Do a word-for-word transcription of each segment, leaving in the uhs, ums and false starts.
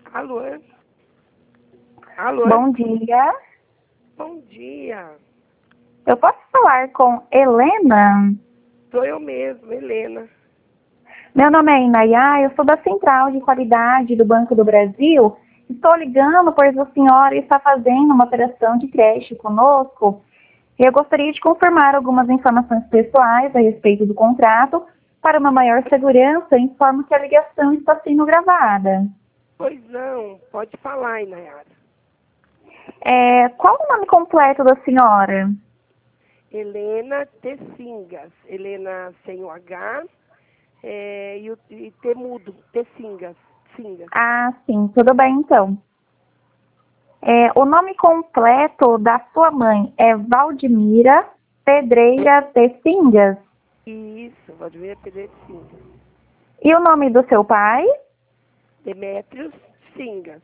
Alô? Alô? Bom dia. Bom dia. Eu posso falar com Helena? Sou eu mesmo, Helena. Meu nome é Inayá, eu sou da Central de Qualidade do Banco do Brasil. Estou ligando pois a senhora está fazendo uma operação de creche conosco. E eu gostaria de confirmar algumas informações pessoais a respeito do contrato. Para uma maior segurança, informo que a ligação está sendo gravada. Pois não, pode falar, Inayara. É, qual o nome completo da senhora? Helena Tessingas. Helena sem o H é, e, o, e T mudo, Tessingas. Singas. Ah, sim, tudo bem então. É, o nome completo da sua mãe é Valdemira Pedreira Tessingas. Isso, Valdemira Pedreira Singas. E o nome do seu pai? Demétrios Singas.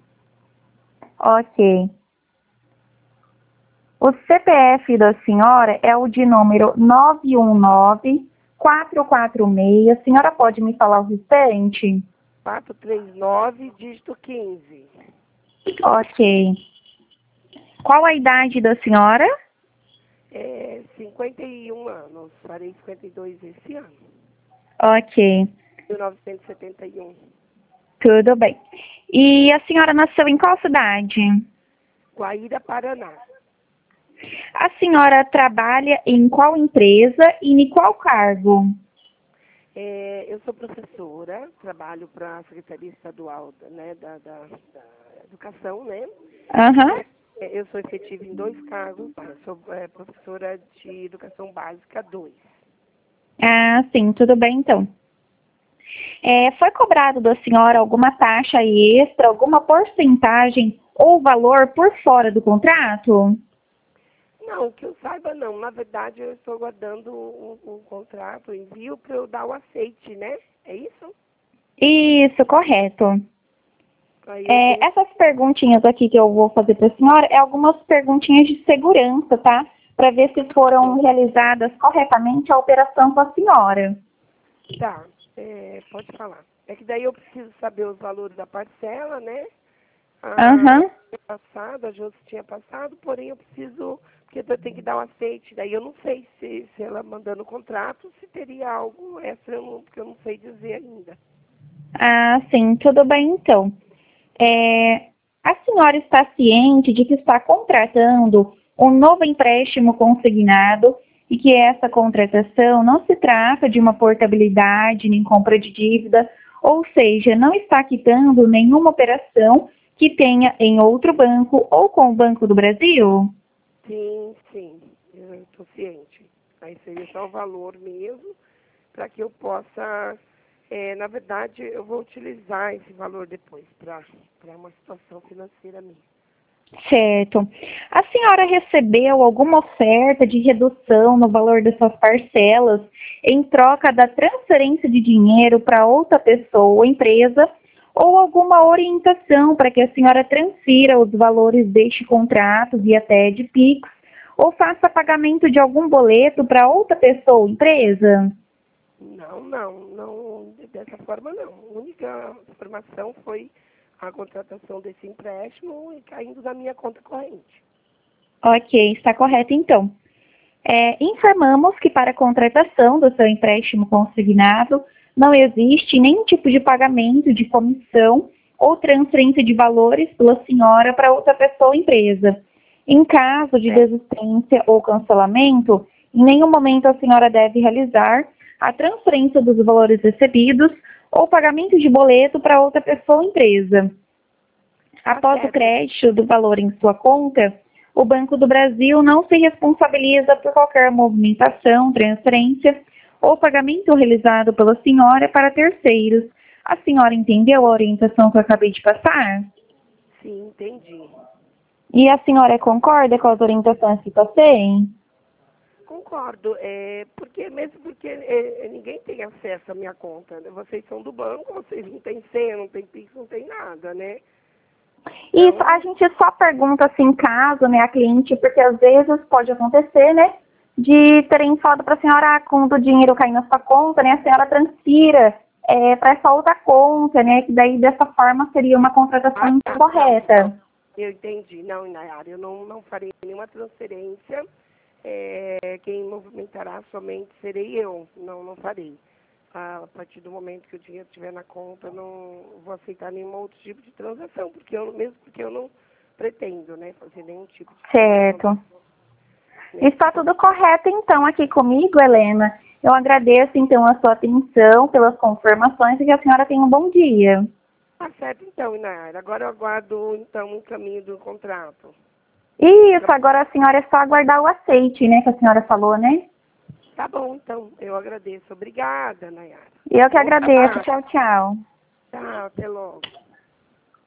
Ok. O C P F da senhora é o de número nove um nove, quatro quatro seis. A senhora pode me falar o restante? quatro três nove, dígito quinze. Ok. Qual a idade da senhora? É, cinquenta e um anos. Farei cinquenta e dois esse ano. Ok. mil novecentos e setenta e um. Tudo bem. E a senhora nasceu em qual cidade? Guaíra, Paraná. A senhora trabalha em qual empresa e em qual cargo? É, eu sou professora, trabalho para a Secretaria Estadual, né, da, da, da Educação, né? Aham. Uhum. É, eu sou efetiva em dois cargos, eu sou é, professora de Educação Básica dois. Ah, sim, tudo bem então. É, foi cobrado da senhora alguma taxa extra, alguma porcentagem ou valor por fora do contrato? Não, que eu saiba não. Na verdade, eu estou aguardando um, um contrato, um envio para eu dar o aceite, né? É isso? Isso, correto. Aí eu É, tenho... essas perguntinhas aqui que eu vou fazer para a senhora é algumas perguntinhas de segurança, tá? Para ver se foram realizadas corretamente a operação com a senhora. Tá, é, pode falar. É que daí eu preciso saber os valores da parcela, né? A Aham. passada, a Josi tinha passado, porém eu preciso, porque eu tenho que dar um aceite, daí eu não sei se, se ela mandando o contrato, se teria algo extra, eu não, porque eu não sei dizer ainda. Ah, sim, tudo bem então. É, a senhora está ciente de que está contratando um novo empréstimo consignado e que essa contratação não se trata de uma portabilidade nem compra de dívida, ou seja, não está quitando nenhuma operação que tenha em outro banco ou com o Banco do Brasil? Sim, sim, eu estou ciente. Aí seria só o valor mesmo, para que eu possa, é, na verdade, eu vou utilizar esse valor depois para uma situação financeira minha. Certo. A senhora recebeu alguma oferta de redução no valor das suas parcelas em troca da transferência de dinheiro para outra pessoa ou empresa, ou alguma orientação para que a senhora transfira os valores deste contrato via T E D, Pix, ou faça pagamento de algum boleto para outra pessoa ou empresa? Não, não, não, dessa forma não. A única informação foi a contratação desse empréstimo e caindo na minha conta corrente. Ok, está correto então. É, informamos que para a contratação do seu empréstimo consignado não existe nenhum tipo de pagamento de comissão ou transferência de valores pela senhora para outra pessoa ou empresa. Em caso de desistência ou cancelamento, em nenhum momento a senhora deve realizar a transferência dos valores recebidos ou pagamento de boleto para outra pessoa ou empresa. Após o crédito do valor em sua conta, o Banco do Brasil não se responsabiliza por qualquer movimentação, transferência ou pagamento realizado pela senhora para terceiros. A senhora entendeu a orientação que eu acabei de passar? Sim, entendi. E a senhora concorda com as orientações que passei? Concordo, é, porque mesmo porque é, ninguém tem acesso à minha conta, né? Vocês são do banco, vocês não têm senha, não tem Pix, não tem nada, né? Isso, Então, a gente só pergunta assim, caso, né, a cliente, porque às vezes pode acontecer, né, de terem falado para a senhora, ah, quando o dinheiro cair na sua conta, né, a senhora transfira é, para só outra conta, né? Que daí dessa forma seria uma contratação Ah, tá. correta. Eu entendi. Não, Nayara, eu não, não farei nenhuma transferência. É, quem movimentará somente serei eu. Não, não farei. A partir do momento que o dinheiro estiver na conta, não vou aceitar nenhum outro tipo de transação, porque eu mesmo porque eu não pretendo, né, fazer nenhum tipo de Certo. né? Está tudo correto, então, aqui comigo, Helena. Eu agradeço, então, a sua atenção pelas confirmações e que a senhora tenha um bom dia. Tá certo, então, Inara. Agora eu aguardo, então, um caminho do contrato. Isso, agora a senhora é só aguardar o aceite, né, que a senhora falou, né? Tá bom, então. Eu agradeço. Obrigada, Nayara. Eu que Bom agradeço. trabalho. Tchau, tchau. Tchau, até logo.